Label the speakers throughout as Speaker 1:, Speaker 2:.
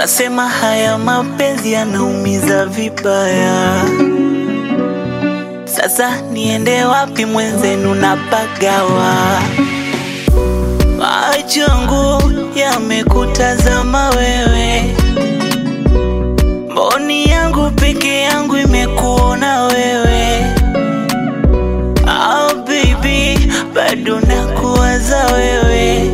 Speaker 1: Wanasema haya mapenzi yanaumiza vibaya. Sasa niende wapi mwenzenu napagawa? Macho yangu yamekutazama wewe, mboni yangu peke yangu imekuona wewe. Oh baby, bado nakuwaza wewe,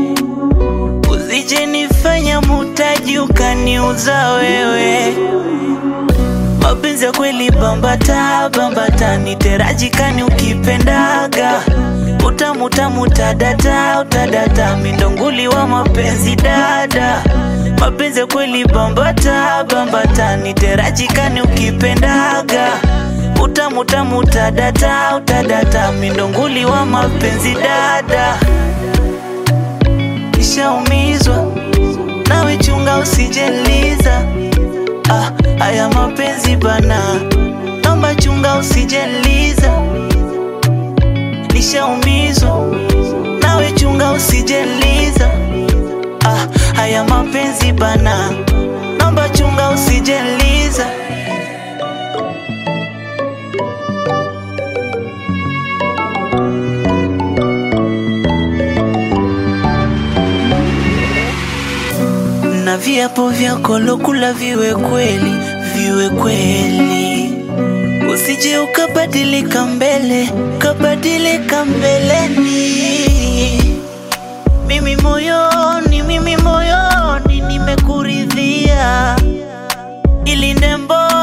Speaker 1: usije nifanya mutaji ukaniuza wewe. Mapenzi ya kweli bambata, bambata niteraji kani ukipendaga. Utamu tamu tadata, utadata mindonguli wa mapenzi dada. Mapenzi ya kweli bambata, bambata niteraji kani ukipendaga. Utamu tamu tadata, utadata mindonguli wa mapenzi dada. Nishaumizwa nawe chunga usijeliza. Haya mapenzi bana, naomba chunga usijeliza. Nishaumizwa nawe chunga usijeliza. Haya mapenzi bana, naomba chunga usijeliza. Na viapo vyako lokula viwe kweli, viwe kweli. Usije ukabadilika mbele, kabadilika mbeleni. Mimi moyoni nimekuridhia. Ilinde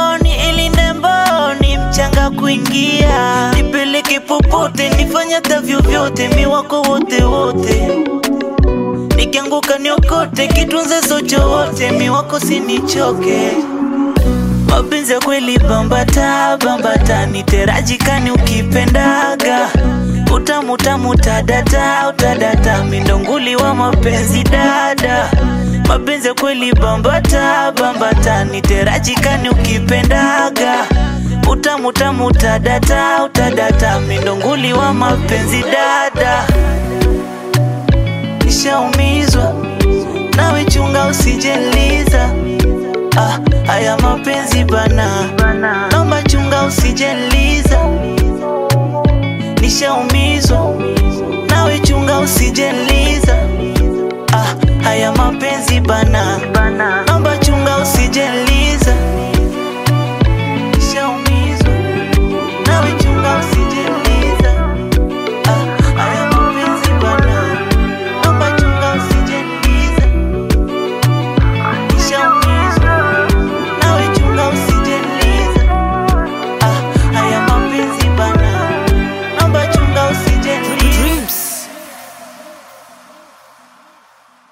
Speaker 1: mboni mchanga kuingia. Nipeleke popote, nifanya tavyo vyote, mi wako wote wote. Nikianguka niokote, kitunze socho wote, mi wako sinichoke. Mapenzi ya kweli bambata, bambata niteraji kani ukipendaga. Utamu tamu tadata, utadata mindonguli wa mapenzi dada. Mapenzi ya kweli bambata, bambata niteraji kani ukipendaga. Utamu tamu tadata, utadata mindonguli wa mapenzi dada. Nishaumizwa nawe chunga usijeliza. Haya mapenzi bana, naomba chunga usijeliza. Nishaumizwa nawe chunga usijeliza.